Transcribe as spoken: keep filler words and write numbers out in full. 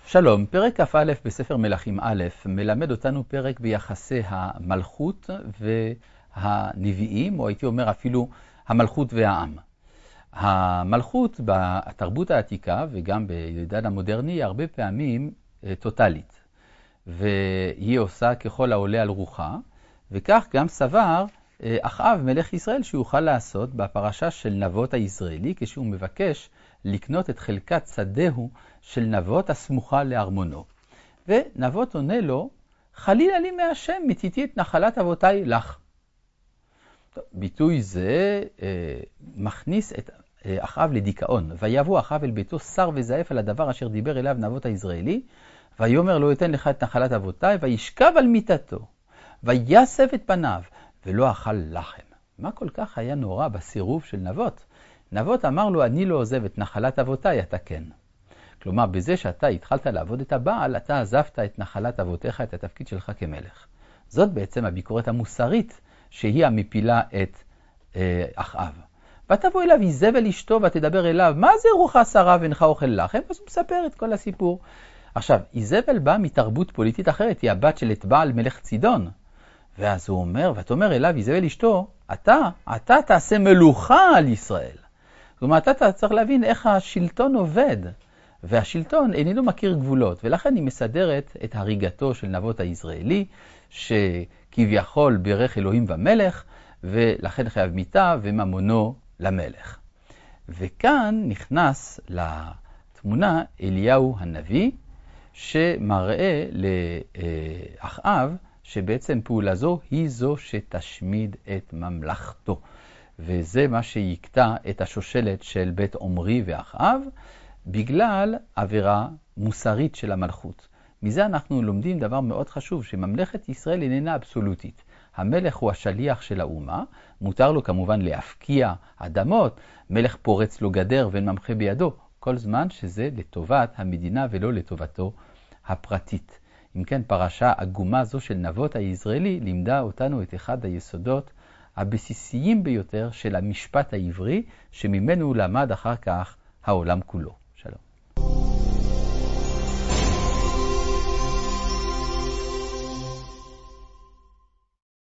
שלום, פרק כ"א בספר מלכים א' מלמד אותנו פרק ביחסי המלכות והנביאים, או הייתי אומר אפילו המלכות והעם. המלכות בתרבות העתיקה וגם בעידן המודרני היא הרבה פעמים טוטלית, והיא עושה ככל העולה על רוחה, וכך גם סבר אחאב מלך ישראל שיוכל לעשות בפרשה של נבות הישראלי, כשהוא מבקש לקנות את חלקת שדהו של נבות הסמוכה לארמונו. ונבות עונה לו, חלילה לי מהשם, מציתי את נחלת אבותיי לך. טוב, ביטוי זה אה, מכניס את אה, אחאב לדיכאון. ויבוא אחאב אל ביתו שר וזעף על הדבר אשר דיבר אליו נבות הישראלי, ויאמר לא אתן לך את נחלת אבותיי, וישכב על מיטתו, ויסב את פניו, ולא אכל לחם. מה כל כך היה נורא בסירוב של נבות? נבות אמר לו, אני לא עוזב את נחלת אבותיי, אתה כן. כלומר, בזה שאתה התחלת לעבוד את הבעל, אתה עזבת את נחלת אבותיך, את התפקיד שלך כמלך. זאת בעצם הביקורת המוסרית שהיא המפילה את אה, אחאב. ותבוא אליו איזבל אשתו ותדבר אליו, מה זה רוחה שרה ואינך אוכל לחם? אז הוא מספר את כל הסיפור. עכשיו, איזבל באה מתרבות פוליטית אחרת, היא הבת של את בעל מלך צידון. ואז הוא אומר, ותאמר אליו איזבל אשתו, אתה, אתה תעשה מלוכה על ישראל. כלומר, אתה צריך להבין איך השלטון עובד. והשלטון איננו מכיר גבולות, ולכן היא מסדרת את הריגתו של נבות הישראלי, שכביכול בירך אלוהים ומלך, ולכן חייב מיתה וממונו למלך. וכאן נכנס לתמונה אליהו הנביא, שמראה לאחאב שבעצם פעולה זו היא זו שתשמיד את ממלכתו. וזה מה שיקטע את השושלת של בית עומרי ואחאב, בגלל עבירה מוסרית של המלכות. מזה אנחנו לומדים דבר מאוד חשוב, שממלכת ישראל איננה אבסולוטית. המלך הוא השליח של האומה, מותר לו כמובן להפקיע אדמות, מלך פורץ לו גדר ואין ממחה בידו, כל זמן שזה לטובת המדינה ולא לטובתו הפרטית. אם כן, פרשה עגומה זו של נבות הישראלי לימדה אותנו את אחד היסודות הבסיסיים ביותר של המשפט העברי, שממנו למד אחר כך העולם כולו.